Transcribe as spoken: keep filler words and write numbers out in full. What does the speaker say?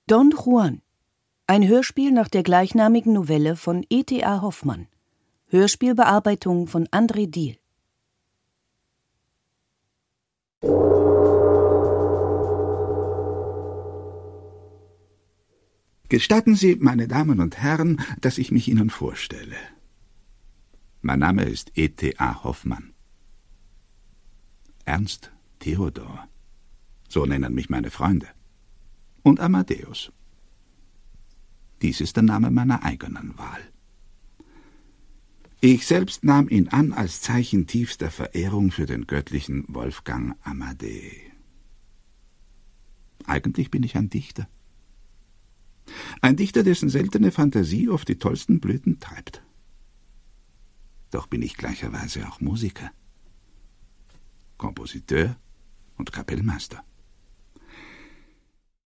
Don Juan, ein Hörspiel nach der gleichnamigen Novelle von E T A Hoffmann. Hörspielbearbeitung von André Diehl. Gestatten Sie, meine Damen und Herren, dass ich mich Ihnen vorstelle. Mein Name ist E T A Hoffmann. Ernst Theodor, so nennen mich meine Freunde. Und Amadeus. Dies ist der Name meiner eigenen Wahl. Ich selbst nahm ihn an als Zeichen tiefster Verehrung für den göttlichen Wolfgang Amadee. Eigentlich bin ich ein Dichter. Ein Dichter, dessen seltene Fantasie oft die tollsten Blüten treibt. Doch bin ich gleicherweise auch Musiker, Kompositeur und Kapellmeister.